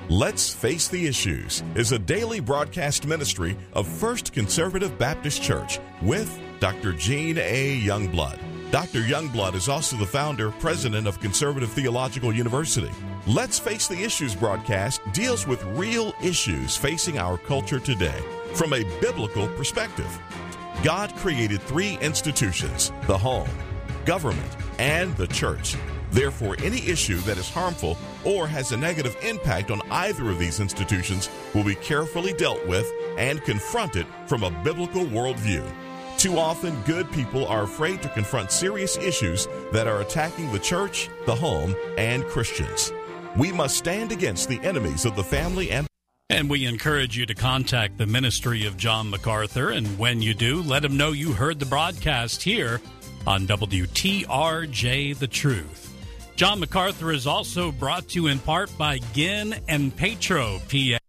Let's Face the Issues is a daily broadcast ministry of First Conservative Baptist Church with Dr. Gene A. Youngblood. Dr. Youngblood is also the founder, president of Conservative Theological University. Let's Face the Issues broadcast deals with real issues facing our culture today from a biblical perspective. God created three institutions: the home, government, and the church. Therefore, any issue that is harmful or has a negative impact on either of these institutions will be carefully dealt with and confronted from a biblical worldview. Too often, good people are afraid to confront serious issues that are attacking the church, the home, and Christians. We must stand against the enemies of the family and we encourage you to contact the ministry of John MacArthur, and when you do, let him know you heard the broadcast here on WTRJ The Truth. John MacArthur is also brought to you in part by Ginn and Petro, PA.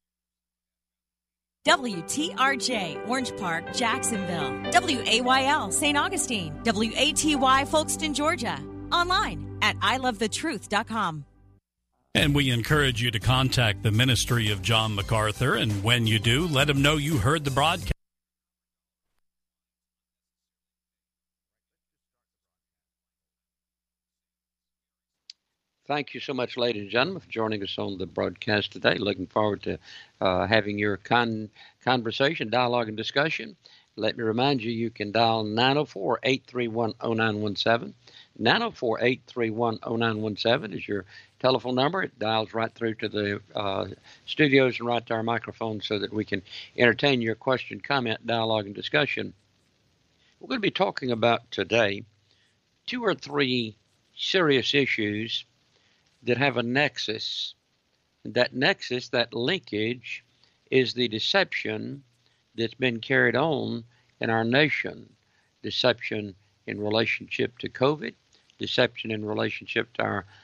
WTRJ, Orange Park, Jacksonville. WAYL, St. Augustine. WATY, Folkston, Georgia. Online at ilovethetruth.com. And we encourage you to contact the ministry of John MacArthur, and when you do, let him know you heard the broadcast. Thank you so much, ladies and gentlemen, for joining us on the broadcast today. Looking forward to having your conversation, dialogue, and discussion. Let me remind you, you can dial 904-831-0917. 904-831-0917 is your telephone number. It dials right through to the studios and right to our microphone so that we can entertain your question, comment, dialogue, and discussion. We're going to be talking about today 2 or 3 serious issues that have a nexus. That nexus, that linkage, is the deception that's been carried on in our nation. Deception in relationship to COVID, deception in relationship to our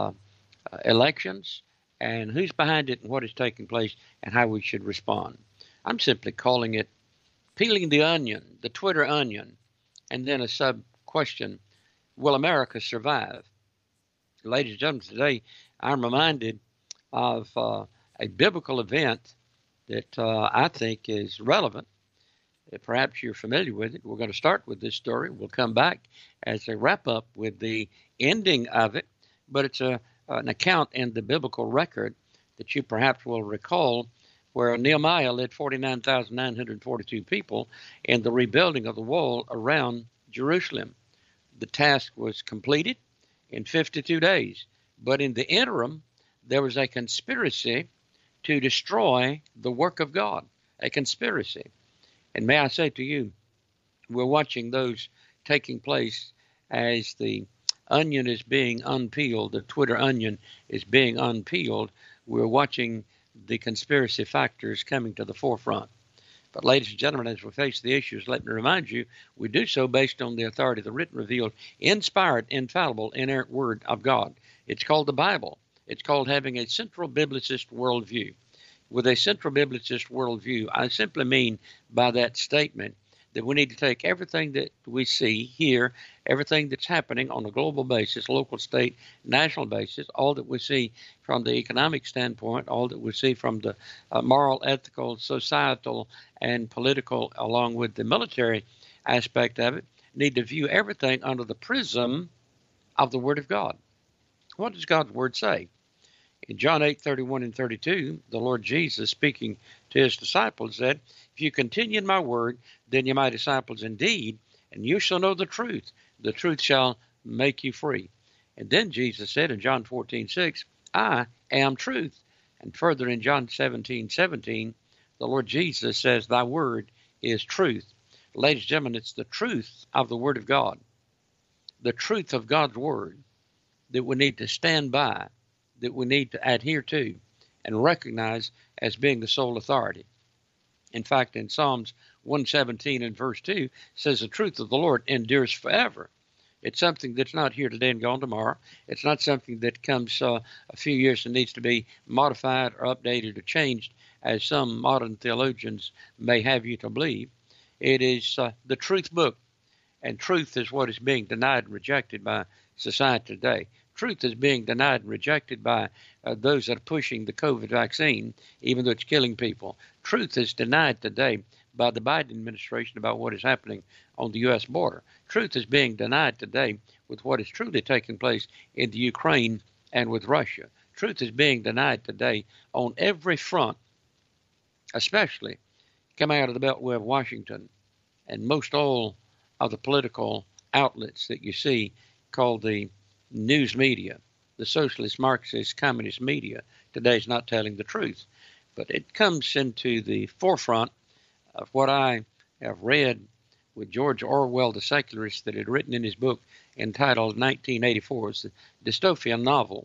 elections, and who's behind it and what is taking place and how we should respond. I'm simply calling it peeling the onion, the Twitter onion, and then a sub-question: will America survive? Ladies and gentlemen, today I'm reminded of a biblical event that I think is relevant. Perhaps you're familiar with it. We're going to start with this story. We'll come back as a wrap-up with the ending of it, but it's an account in the biblical record that you perhaps will recall, where Nehemiah led 49,942 people in the rebuilding of the wall around Jerusalem. The task was completed in 52 days. But in the interim, there was a conspiracy to destroy the work of God, a conspiracy. And may I say to you, we're watching those taking place as the onion is being unpeeled, the Twitter onion is being unpeeled. We're watching the conspiracy factors coming to the forefront. But ladies and gentlemen, as we face the issues, let me remind you, we do so based on the authority of the written, revealed, inspired, infallible, inerrant Word of God. It's called the Bible. It's called having a central biblicist worldview. With a central biblicist worldview, I simply mean by that statement that we need to take everything that we see, hear, everything that's happening on a global basis, local, state, national basis, all that we see from the economic standpoint, all that we see from the moral, ethical, societal, and political, along with the military aspect of it, need to view everything under the prism of the Word of God. What does God's Word say? In John 8:31 and 32, the Lord Jesus, speaking to his disciples, said, "If you continue in my word, then you're my disciples indeed, and you shall know the truth. The truth shall make you free." And then Jesus said in John 14:6, "I am truth." And further in John 17:17, the Lord Jesus says, "Thy word is truth." Ladies and gentlemen, it's the truth of the Word of God, the truth of God's Word that we need to stand by, that we need to adhere to and recognize as being the sole authority. In fact, in Psalms 117 and verse 2 says the truth of the Lord endures forever. It's something that's not here today and gone tomorrow. It's not something that comes a few years and needs to be modified or updated or changed, as some modern theologians may have you to believe. It is the truth book, and truth is what is being denied and rejected by society today. Truth is being denied and rejected by those that are pushing the COVID vaccine, even though it's killing people. Truth is denied today by the Biden administration about what is happening on the U.S. border. Truth is being denied today with what is truly taking place in the Ukraine and with Russia. Truth is being denied today on every front, especially coming out of the Beltway of Washington and most all of the political outlets that you see called the news media, the socialist, Marxist, communist media, today is not telling the truth. But it comes into the forefront of what I have read with George Orwell, the secularist, that had written in his book entitled 1984. It's a dystopian novel.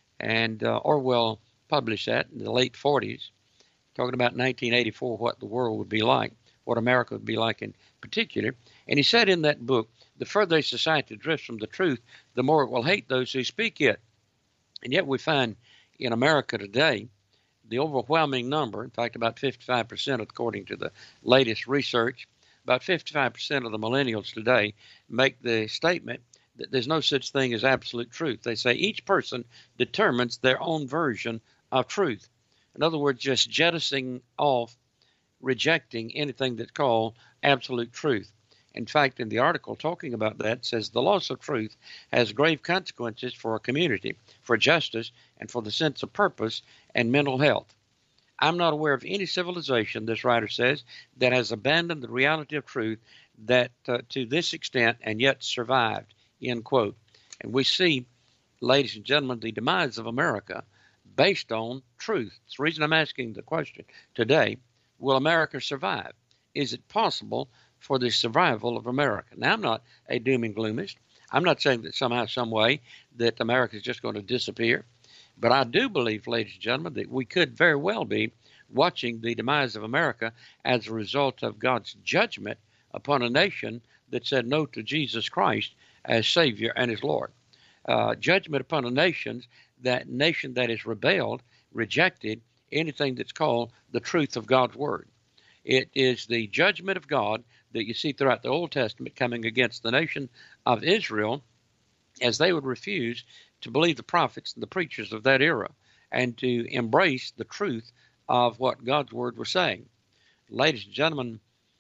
And Orwell published that in the late 40s, talking about 1984, what the world would be like, what America would be like in particular. And he said in that book, the further a society drifts from the truth, the more it will hate those who speak it. And yet we find in America today, the overwhelming number, in fact, about 55%, according to the latest research, about 55% of the millennials today make the statement that there's no such thing as absolute truth. They say each person determines their own version of truth. In other words, just jettisoning off, rejecting anything that's called absolute truth. In fact, in the article talking about that, it says the loss of truth has grave consequences for a community, for justice, and for the sense of purpose and mental health. I'm not aware of any civilization, this writer says, that has abandoned the reality of truth that to this extent and yet survived, end quote. And we see, ladies and gentlemen, the demise of America based on truth. It's the reason I'm asking the question today, will America survive? Is it possible for the survival of America? Now, I'm not a doom and gloomist. I'm not saying that somehow, some way, that America is just going to disappear. But I do believe, ladies and gentlemen, that we could very well be watching the demise of America as a result of God's judgment upon a nation that said no to Jesus Christ as Savior and as Lord. Judgment upon a nation that has rebelled, rejected anything that's called the truth of God's Word. It is the judgment of God that you see throughout the Old Testament coming against the nation of Israel as they would refuse to believe the prophets and the preachers of that era and to embrace the truth of what God's Word was saying. Ladies and gentlemen,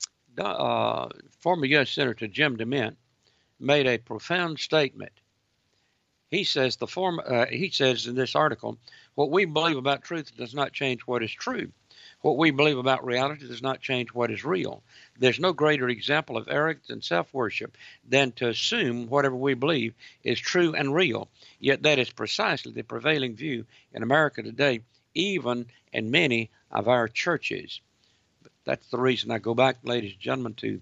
former U.S. Senator Jim DeMint made a profound statement. He says in this article, what we believe about truth does not change what is true. What we believe about reality does not change what is real. There's no greater example of arrogance and self-worship than to assume whatever we believe is true and real. Yet that is precisely the prevailing view in America today, even in many of our churches. But that's the reason I go back, ladies and gentlemen, to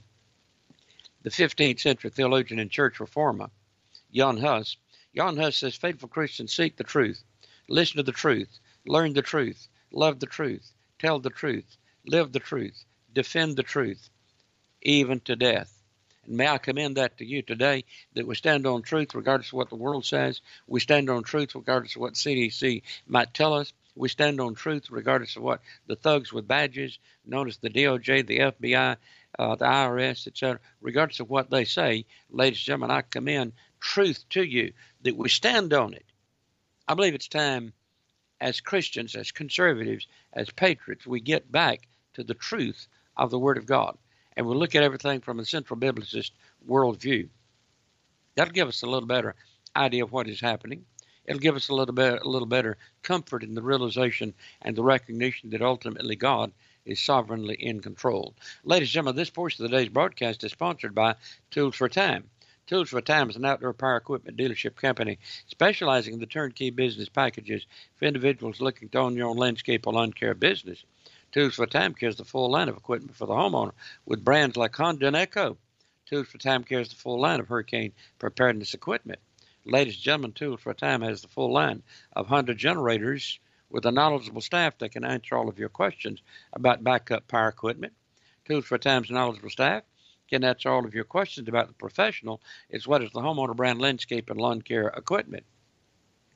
the 15th century theologian and church reformer, Jan Hus. Jan Hus says, faithful Christians seek the truth, listen to the truth, learn the truth, love the truth, tell the truth, live the truth, defend the truth, even to death. And may I commend that to you today, that we stand on truth regardless of what the world says. We stand on truth regardless of what CDC might tell us. We stand on truth regardless of what the thugs with badges, known as the DOJ, the FBI, the IRS, etc., regardless of what they say, ladies and gentlemen, I commend truth to you, that we stand on it. I believe it's time as Christians, as conservatives, as patriots, we get back to the truth of the Word of God. And we look at everything from a central biblicist worldview. That'll give us a little better idea of what is happening. It'll give us a little better comfort in the realization and the recognition that ultimately God is sovereignly in control. Ladies and gentlemen, this portion of today's broadcast is sponsored by Tools for Time. Tools for Time is an outdoor power equipment dealership company specializing in the turnkey business packages for individuals looking to own your own landscape or lawn care business. Tools for Time carries the full line of equipment for the homeowner with brands like Honda and Echo. Tools for Time carries the full line of hurricane preparedness equipment. Ladies and gentlemen, Tools for Time has the full line of Honda generators with a knowledgeable staff that can answer all of your questions about backup power equipment. Tools for Time's knowledgeable staff can answer all of your questions about the professional as well as the homeowner brand landscape and lawn care equipment.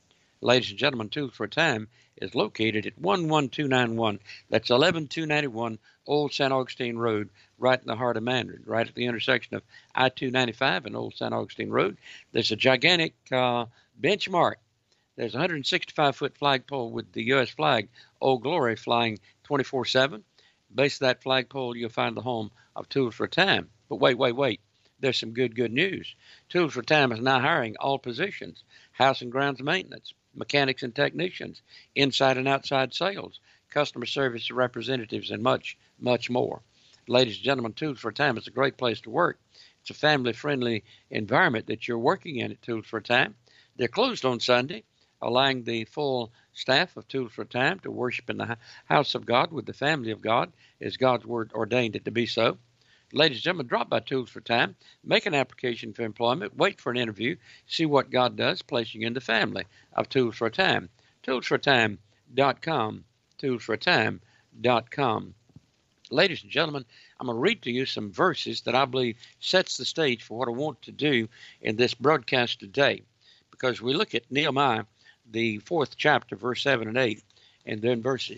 Ladies and gentlemen, Tools for a Time is located at 11291. That's 11291 Old St. Augustine Road, right in the heart of Mandarin, right at the intersection of I-295 and Old St. Augustine Road. There's a gigantic benchmark. There's a 165-foot flagpole with the U.S. flag, Old Glory, flying 24/7. Base of that flagpole, you'll find the home of Tools for a Time. But wait. There's some good news. Tools for a Time is now hiring all positions: house and grounds maintenance, mechanics and technicians, inside and outside sales, customer service representatives, and much more. Ladies and gentlemen, Tools for a Time is a great place to work. It's a family-friendly environment that you're working in at Tools for a Time. They're closed on Sunday, allowing the full staff of Tools for a Time to worship in the house of God with the family of God, as God's Word ordained it to be so. Ladies and gentlemen, drop by Tools for a Time, make an application for employment, wait for an interview, see what God does, placing you in the family of Tools for a Time. ToolsForATime.com, ToolsForATime.com. Ladies and gentlemen, I'm going to read to you some verses that I believe sets the stage for what I want to do in this broadcast today. Because we look at Nehemiah, the 4th chapter, verse 7 and 8, and then verses,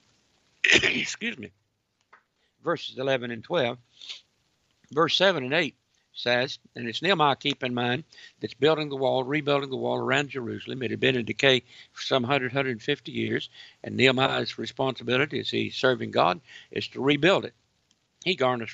verses 11 and 12. Verse 7 and 8 says, and it's Nehemiah, keep in mind, that's building the wall, rebuilding the wall around Jerusalem. It had been in decay for some 150 years, and Nehemiah's responsibility as he's serving God is to rebuild it. He garners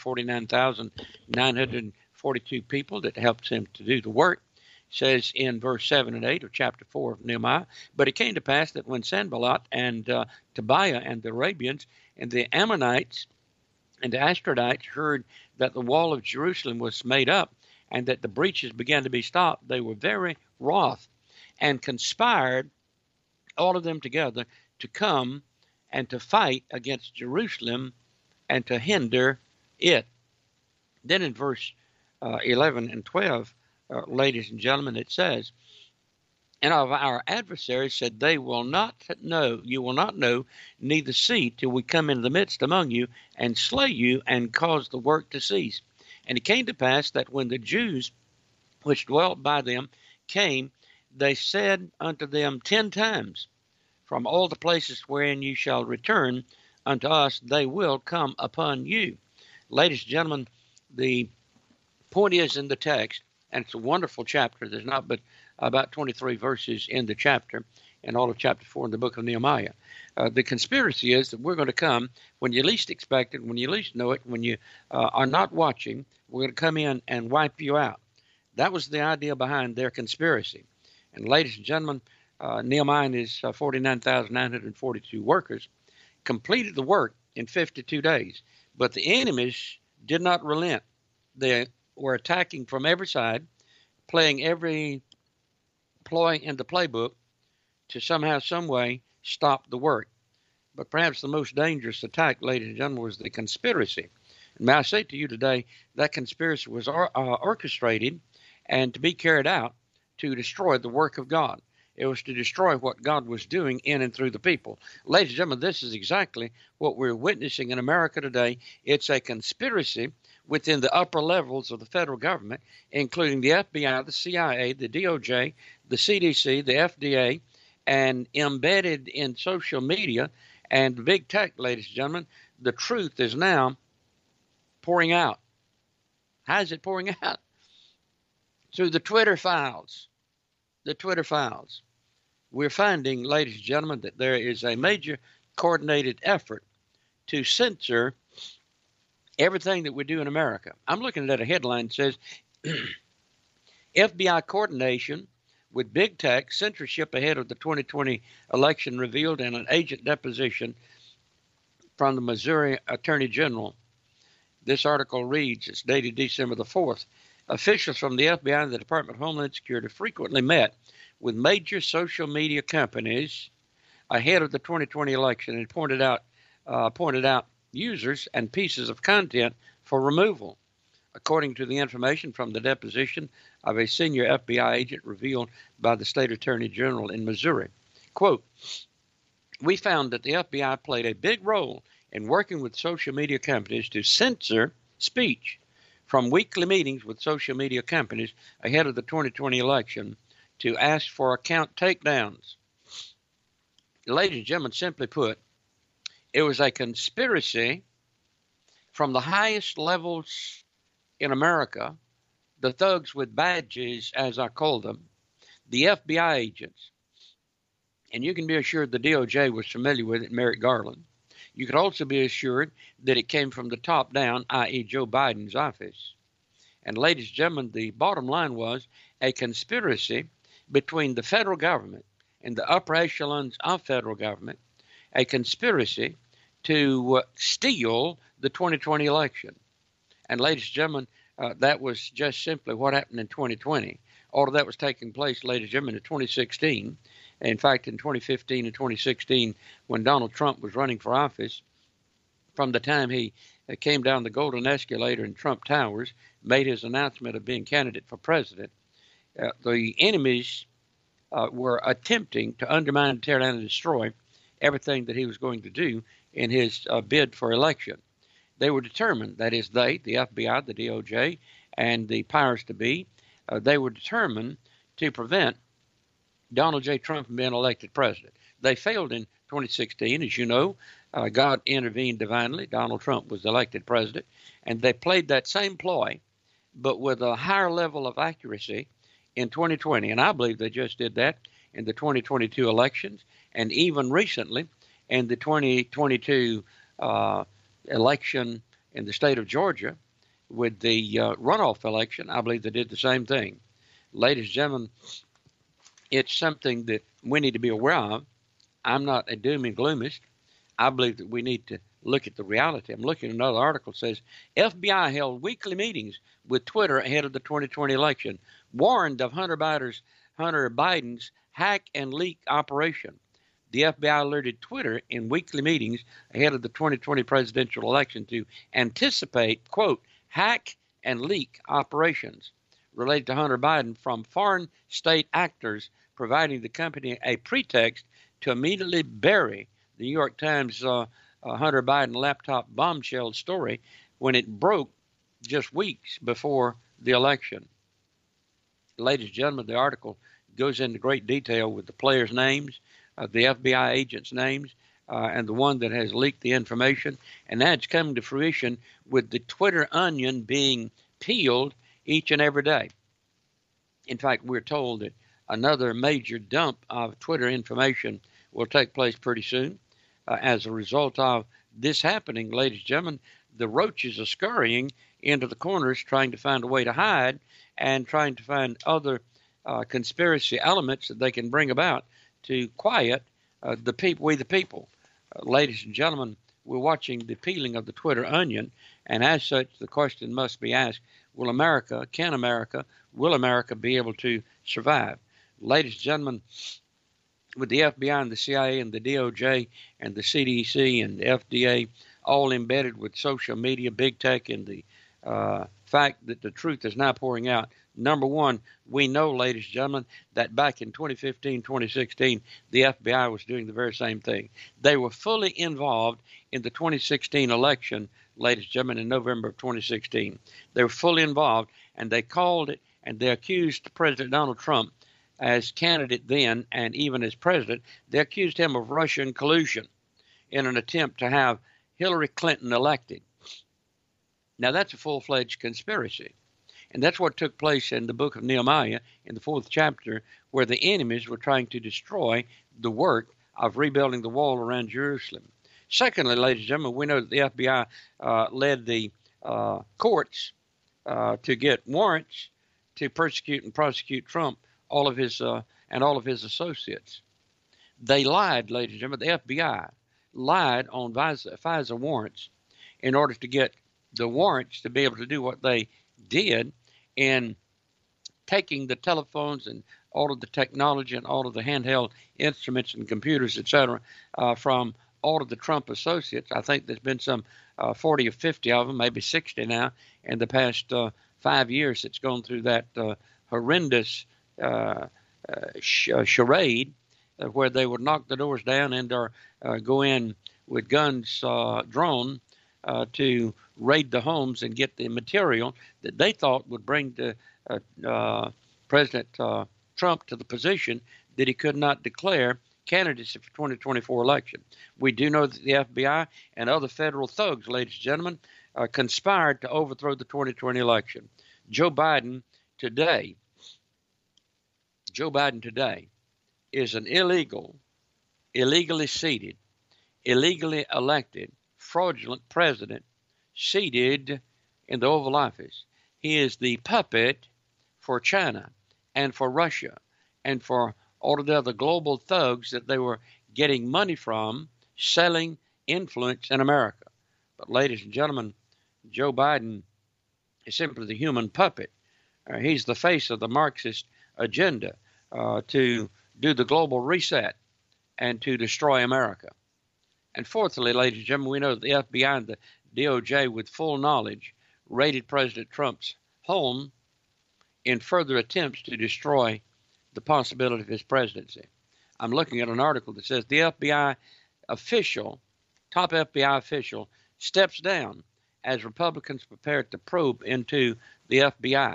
49,942 people that helps him to do the work. It says in verse 7 and 8 of chapter 4 of Nehemiah, but it came to pass that when Sanballat and Tobiah and the Arabians and the Ammonites and the Ashdodites heard that the wall of Jerusalem was made up and that the breaches began to be stopped, they were very wroth and conspired, all of them together, to come and to fight against Jerusalem and to hinder it. Then in verse 11 and 12, ladies and gentlemen, it says, and of our adversaries said, they will not know, you will not know, neither see, till we come into the midst among you, and slay you, and cause the work to cease. And it came to pass that when the Jews which dwelt by them came, they said unto them 10 times, from all the places wherein you shall return unto us, they will come upon you. Ladies and gentlemen, the point is in the text, and it's a wonderful chapter. There's not but about 23 verses in the chapter, and all of chapter 4 in the book of Nehemiah. The conspiracy is that we're going to come when you least expect it, when you least know it, when you are not watching. We're going to come in and wipe you out. That was the idea behind their conspiracy. And ladies and gentlemen, Nehemiah and his 49,942 workers completed the work in 52 days. But the enemies did not relent. They were attacking from every side, playing every ploy in the playbook to somehow, some way stop the work. But perhaps the most dangerous attack, ladies and gentlemen, was the conspiracy. And may I say to you today, that conspiracy was orchestrated and to be carried out to destroy the work of God. It was to destroy what God was doing in and through the people. Ladies and gentlemen, this is exactly what we're witnessing in America today. It's a conspiracy within the upper levels of the federal government, including the FBI, the CIA, the DOJ, the CDC, the FDA, and embedded in social media and big tech, ladies and gentlemen. The truth is now pouring out. How is it pouring out? Through the Twitter files. The Twitter files. We're finding, ladies and gentlemen, that there is a major coordinated effort to censor everything that we do in America. I'm looking at a headline that says, FBI coordination with big tech, censorship ahead of the 2020 election revealed in an agent deposition from the Missouri Attorney General. This article reads, it's dated December the 4th. Officials from the FBI and the Department of Homeland Security frequently met with major social media companies ahead of the 2020 election and pointed out users and pieces of content for removal, according to the information from the deposition of a senior FBI agent revealed by the state attorney general in Missouri. Quote, we found that the FBI played a big role in working with social media companies to censor speech from weekly meetings with social media companies ahead of the 2020 election to ask for account takedowns. ladies and gentlemen, simply put, it was a conspiracy from the highest levels in America, the thugs with badges, as I call them, the FBI agents. And you can be assured the DOJ was familiar with it, Merrick Garland. You could also be assured that it came from the top down, i.e. Joe Biden's office. And ladies and gentlemen, the bottom line was a conspiracy between the federal government and the upper echelons of federal government, a conspiracy to steal the 2020 election. And ladies and gentlemen, that was just simply what happened in 2020. All of that was taking place, ladies and gentlemen, in 2016. In fact, in 2015 and 2016, when Donald Trump was running for office, from the time he came down the golden escalator in Trump Towers, made his announcement of being candidate for president, the enemies were attempting to undermine, tear down, and destroy everything that he was going to do in his bid for election. They were determined, that is they, the FBI, the DOJ, and the powers to be, they were determined to prevent Donald J. Trump from being elected president. They failed in 2016, as you know. God intervened divinely. Donald Trump was elected president, and they played that same ploy, but with a higher level of accuracy in 2020. And I believe they just did that in the 2022 elections, and even recently in the 2022 election in the state of Georgia with the runoff election. I believe they did the same thing. Ladies and gentlemen, it's something that we need to be aware of. I'm not a doom and gloomist. I believe that we need to look at the reality. I'm looking at another article that says FBI held weekly meetings with Twitter ahead of the 2020 election, warned of Hunter Biden's hack and leak operation. The FBI alerted Twitter in weekly meetings ahead of the 2020 presidential election to anticipate, quote, hack and leak operations related to Hunter Biden from foreign state actors, providing the company a pretext to immediately bury the New York Times Hunter Biden laptop bombshell story when it broke just weeks before the election. Ladies and gentlemen, the article goes into great detail with the players' names, the FBI agents' names, and the one that has leaked the information. And that's coming to fruition with the Twitter onion being peeled each and every day. In fact, we're told that another major dump of Twitter information will take place pretty soon. As a result of this happening, ladies and gentlemen, the roaches are scurrying into the corners trying to find a way to hide and trying to find other conspiracy elements that they can bring about to quiet the people, we the people. Ladies and gentlemen, we're watching the peeling of the Twitter onion, and as such, the question must be asked, will America be able to survive? Ladies and gentlemen, with the FBI and the CIA and the DOJ and the CDC and the FDA all embedded with social media, big tech, and the fact that the truth is now pouring out. Number one, we know, ladies and gentlemen, that back in 2015, 2016, the FBI was doing the very same thing. They were fully involved in the 2016 election, ladies and gentlemen, in November of 2016. They were fully involved, and they called it, and they accused President Donald Trump as candidate then, and even as president, they accused him of Russian collusion in an attempt to have Hillary Clinton elected. Now, that's a full-fledged conspiracy. And that's what took place in the book of Nehemiah in the 4th chapter, where the enemies were trying to destroy the work of rebuilding the wall around Jerusalem. Secondly, ladies and gentlemen, we know that the FBI led the courts to get warrants to persecute and prosecute Trump, all of his associates. They lied, ladies and gentlemen. The FBI lied on FISA warrants in order to get the warrants to be able to do what they did in taking the telephones and all of the technology and all of the handheld instruments and computers, etc., from all of the Trump associates. I think there's been some 40 or 50 of them, maybe 60 now, in the past 5 years. It's gone through that horrendous charade where they would knock the doors down and go in with guns drawn to raid the homes and get the material that they thought would bring President Trump to the position that he could not declare candidacy for 2024 election. We do know that the FBI and other federal thugs, ladies and gentlemen, conspired to overthrow the 2020 election. Joe Biden today is an illegally seated, illegally elected, fraudulent president seated in the Oval Office. He is the puppet for China and for Russia and for all of the other global thugs that they were getting money from, selling influence in America. But ladies and gentlemen, Joe Biden is simply the human puppet. He's the face of the Marxist agenda to do the global reset and to destroy America. And fourthly, ladies and gentlemen, we know that the FBI and the DOJ, with full knowledge, raided President Trump's home in further attempts to destroy the possibility of his presidency. I'm looking at an article that says the FBI official, top FBI official, steps down as Republicans prepare to probe into the FBI.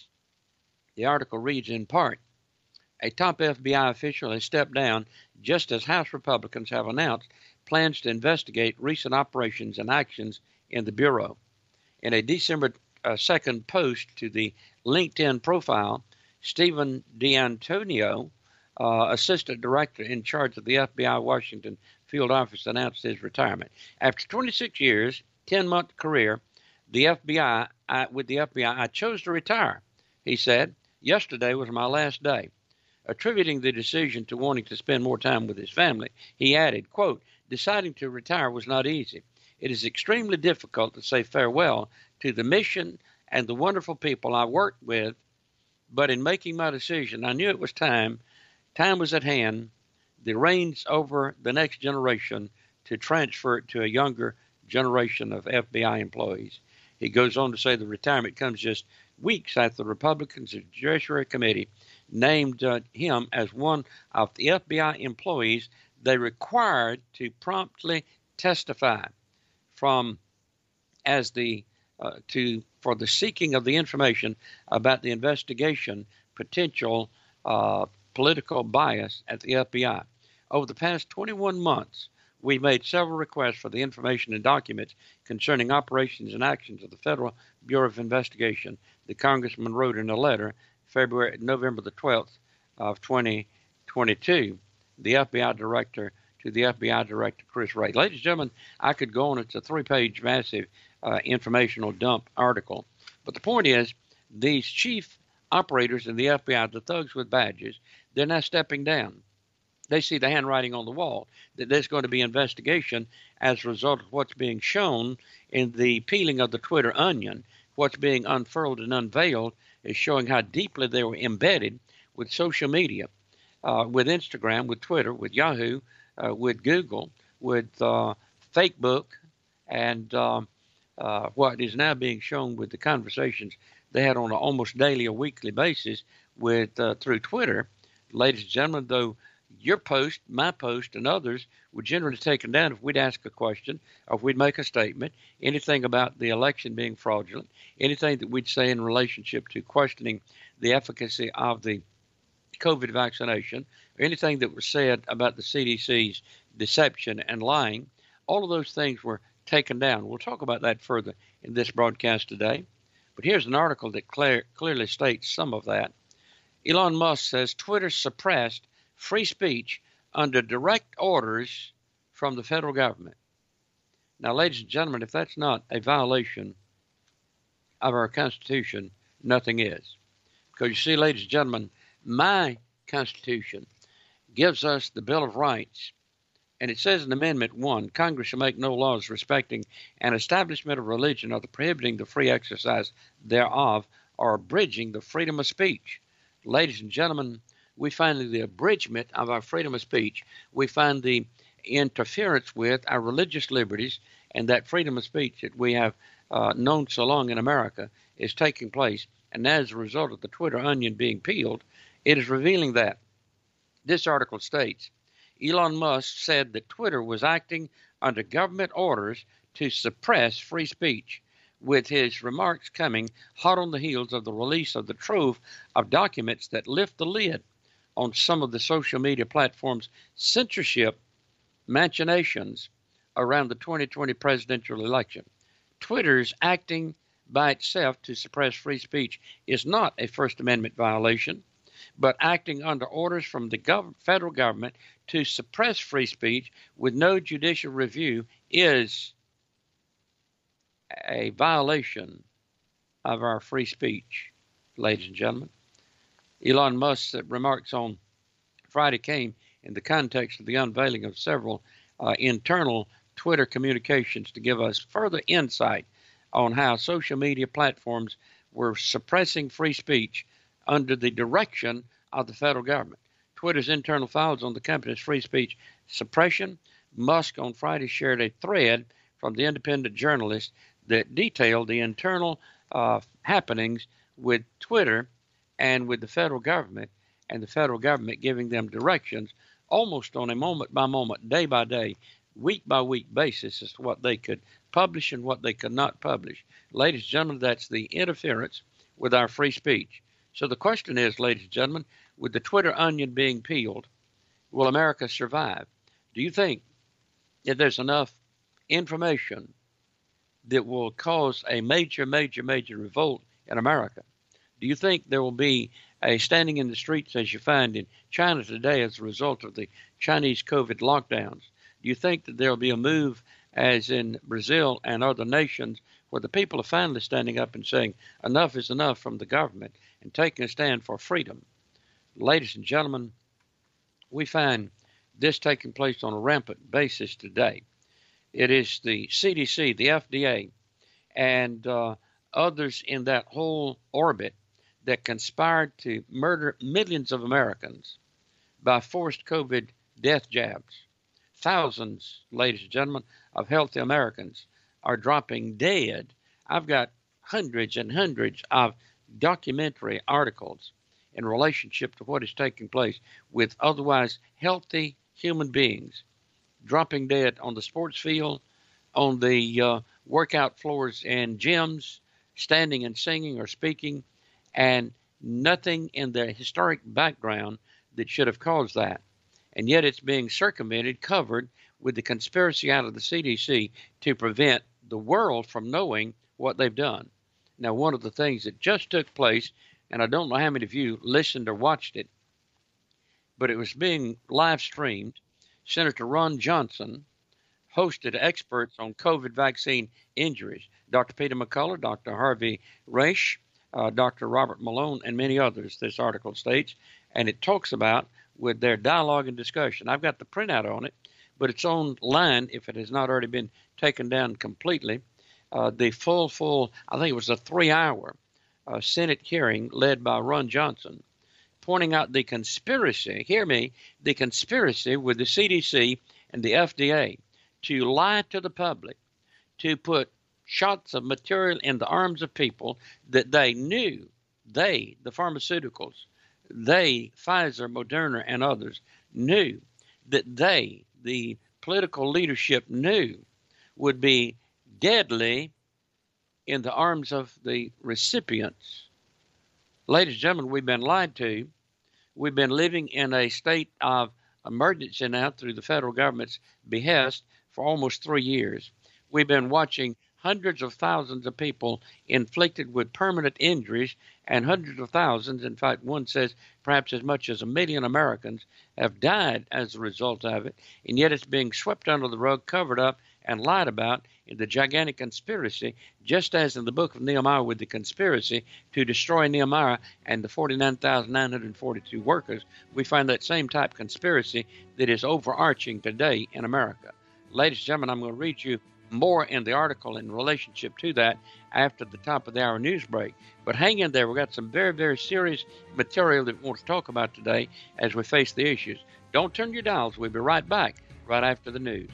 The article reads in part, a top FBI official has stepped down just as House Republicans have announced plans to investigate recent operations and actions in the Bureau. In a December 2nd post to the LinkedIn profile, Stephen D'Antonio, assistant director in charge of the FBI Washington field office, announced his retirement. After 26 years, 10-month career, with the FBI, I chose to retire, he said. Yesterday was my last day. Attributing the decision to wanting to spend more time with his family, he added, quote, deciding to retire was not easy. It is extremely difficult to say farewell to the mission and the wonderful people I worked with, but in making my decision, I knew it was time. Time was at hand, the reins over the next generation to transfer it to a younger generation of FBI employees. He goes on to say the retirement comes just weeks after the Republicans' Judiciary Committee named him as one of the FBI employees they required to promptly testify for the seeking of the information about the investigation potential political bias at the FBI. Over the past 21 months, we made several requests for the information and documents concerning operations and actions of the Federal Bureau of Investigation. The congressman wrote in a letter November the 12th of 2022, the FBI director to the FBI director, Chris Wray. Ladies and gentlemen, I could go on. It's a 3-page massive informational dump article. But the point is, these chief operators in the FBI, the thugs with badges, they're now stepping down. They see the handwriting on the wall that there's going to be investigation as a result of what's being shown in the peeling of the Twitter onion. What's being unfurled and unveiled is showing how deeply they were embedded with social media, with Instagram, with Twitter, with Yahoo, with Google, with Facebook, and what is now being shown with the conversations they had on an almost daily or weekly basis with through Twitter. Ladies and gentlemen, though your post, my post, and others were generally taken down if we'd ask a question or if we'd make a statement, anything about the election being fraudulent, anything that we'd say in relationship to questioning the efficacy of the COVID vaccination, or anything that was said about the CDC's deception and lying. All of those things were taken down. We'll talk about that further in this broadcast today. But here's an article that clearly states some of that. Elon Musk says Twitter suppressed free speech under direct orders from the federal government. Now, ladies and gentlemen, if that's not a violation of our Constitution, nothing is. Because you see, ladies and gentlemen, my Constitution gives us the Bill of Rights, and it says in Amendment 1, Congress shall make no laws respecting an establishment of religion or the prohibiting the free exercise thereof or abridging the freedom of speech. Ladies and gentlemen, we find the abridgment of our freedom of speech. We find the interference with our religious liberties, and that freedom of speech that we have known so long in America is taking place. And as a result of the Twitter onion being peeled, it is revealing that. This article states, Elon Musk said that Twitter was acting under government orders to suppress free speech, with his remarks coming hot on the heels of the release of the trove of documents that lift the lid on some of the social media platforms' censorship machinations around the 2020 presidential election. Twitter's acting by itself to suppress free speech is not a First Amendment violation, but acting under orders from the federal government to suppress free speech with no judicial review is a violation of our free speech, ladies and gentlemen. Elon Musk's remarks on Friday came in the context of the unveiling of several internal Twitter communications to give us further insight on how social media platforms were suppressing free speech under the direction of the federal government. Twitter's internal files on the company's free speech suppression. Musk on Friday shared a thread from the independent journalist that detailed the internal happenings with Twitter and with the federal government, and the federal government giving them directions almost on a moment-by-moment, day-by-day, week-by-week basis as to what they could publish and what they could not publish. Ladies and gentlemen, that's the interference with our free speech. So the question is, ladies and gentlemen, with the Twitter onion being peeled, will America survive? Do you think that there's enough information that will cause a major revolt in America? Do you think there will be a standing in the streets as you find in China today as a result of the Chinese COVID lockdowns? Do you think that there will be a move as in Brazil and other nations where the people are finally standing up and saying enough is enough from the government and taking a stand for freedom? Ladies and gentlemen, we find this taking place on a rampant basis today. It is the CDC, the FDA, and others in that whole orbit that conspired to murder millions of Americans by forced COVID death jabs. Thousands, ladies and gentlemen, of healthy Americans are dropping dead. I've got hundreds and hundreds of documentary articles in relationship to what is taking place with otherwise healthy human beings dropping dead on the sports field, on the workout floors and gyms, standing and singing or speaking, and nothing in the historic background that should have caused that. And yet it's being circumvented, covered with the conspiracy out of the CDC to prevent the world from knowing what they've done. Now, one of the things that just took place, and I don't know how many of you listened or watched it, but it was being live streamed. Senator Ron Johnson hosted experts on COVID vaccine injuries. Dr. Peter McCullough, Dr. Harvey Raish, Dr. Robert Malone, and many others, this article states, and it talks about with their dialogue and discussion. I've got the printout on it, but it's online if it has not already been taken down completely. The full, I think it was a 3-hour Senate hearing led by Ron Johnson, pointing out the conspiracy, hear me, the conspiracy with the CDC and the FDA to lie to the public, to put shots of material in the arms of people that they knew, the pharmaceuticals, Pfizer, Moderna, and others, knew that the political leadership knew would be deadly in the arms of the recipients. Ladies and gentlemen, we've been lied to. We've been living in a state of emergency now through the federal government's behest for almost 3 years. We've been watching hundreds of thousands of people inflicted with permanent injuries, and hundreds of thousands, in fact, one says perhaps as much as 1 million Americans have died as a result of it, and yet it's being swept under the rug, covered up, and lied about in the gigantic conspiracy, just as in the book of Nehemiah with the conspiracy to destroy Nehemiah and the 49,942 workers. We find that same type conspiracy that is overarching today in America. Ladies and gentlemen, I'm going to read you more in the article in relationship to that after the top of the hour news break. But hang in there. We've got some very, very serious material that we want to talk about today as we face the issues. Don't turn your dials. We'll be right back right after the news.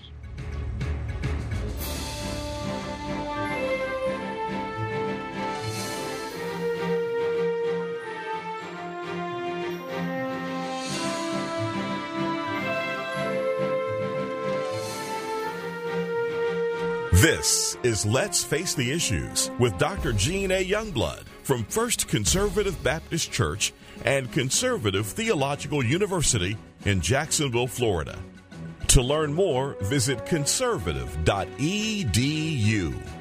This is Let's Face the Issues with Dr. Gene A. Youngblood from First Conservative Baptist Church and Conservative Theological University in Jacksonville, Florida. To learn more, visit conservative.edu.